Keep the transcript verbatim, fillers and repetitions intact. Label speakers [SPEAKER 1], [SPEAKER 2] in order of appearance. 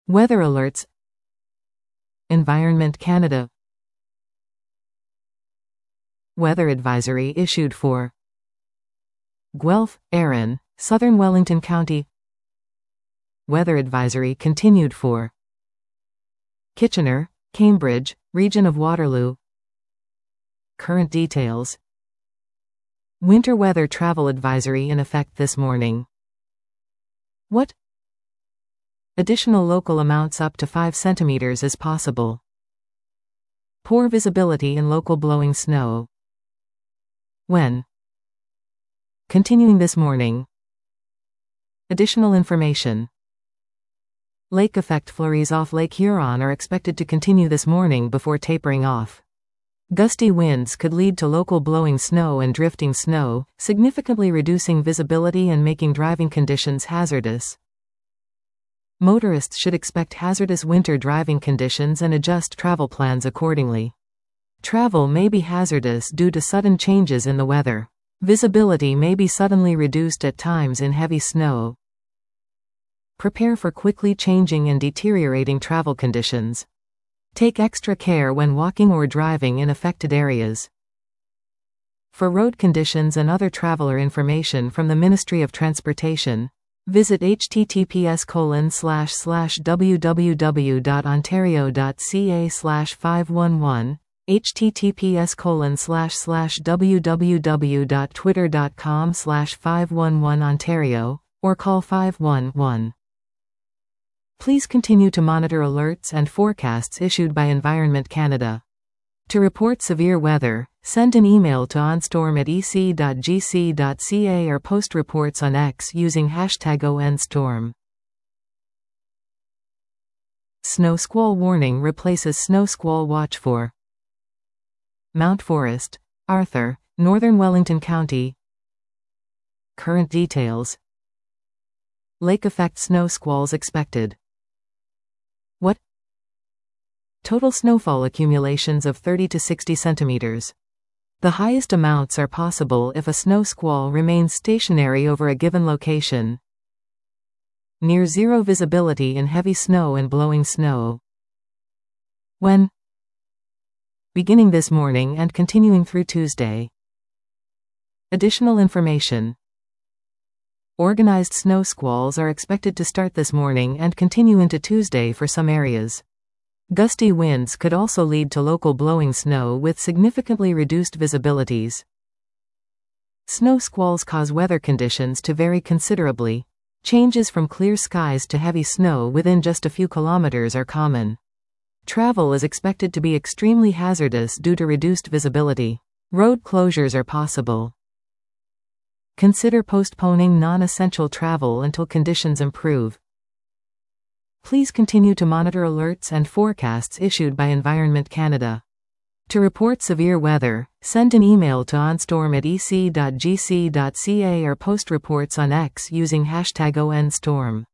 [SPEAKER 1] Weather alerts. Environment Canada. Weather advisory issued for Guelph, Erin, Southern Wellington County. Weather advisory continued for Kitchener, Cambridge, Region of Waterloo. Current details. Winter weather travel advisory in effect this morning. What? Additional local amounts up to five centimeters is possible. Poor visibility in local blowing snow. When? Continuing this morning. Additional information. Lake effect flurries off Lake Huron are expected to continue this morning before tapering off. Gusty winds could lead to local blowing snow and drifting snow, significantly reducing visibility and making driving conditions hazardous. Motorists should expect hazardous winter driving conditions and adjust travel plans accordingly. Travel may be hazardous due to sudden changes in the weather. Visibility may be suddenly reduced at times in heavy snow. Prepare for quickly changing and deteriorating travel conditions. Take extra care when walking or driving in affected areas. For road conditions and other traveler information from the Ministry of Transportation, visit h t t p s colon slash slash w w w dot ontario dot c a slash five one one, h t t p s colon slash slash w w w dot twitter dot com slash five one one Ontario, or call five one one. Please continue to monitor alerts and forecasts issued by Environment Canada. To report severe weather, send an email to onstorm at e c dot g c dot c a or post reports on X using hashtag O N storm. Snow squall warning replaces snow squall watch for Mount Forest, Arthur, Northern Wellington County. Current details. Lake effect snow squalls expected. What? Total snowfall accumulations of thirty to sixty centimeters. The highest amounts are possible if a snow squall remains stationary over a given location. Near zero visibility in heavy snow and blowing snow. When? Beginning this morning and continuing through Tuesday. Additional information. Organized snow squalls are expected to start this morning and continue into Tuesday for some areas. Gusty winds could also lead to local blowing snow with significantly reduced visibilities. Snow squalls cause weather conditions to vary considerably. Changes from clear skies to heavy snow within just a few kilometers are common. Travel is expected to be extremely hazardous due to reduced visibility. Road closures are possible. Consider postponing non-essential travel until conditions improve. Please continue to monitor alerts and forecasts issued by Environment Canada. To report severe weather, send an email to onstorm at e c dot g c dot c a or post reports on X using hashtag O N storm.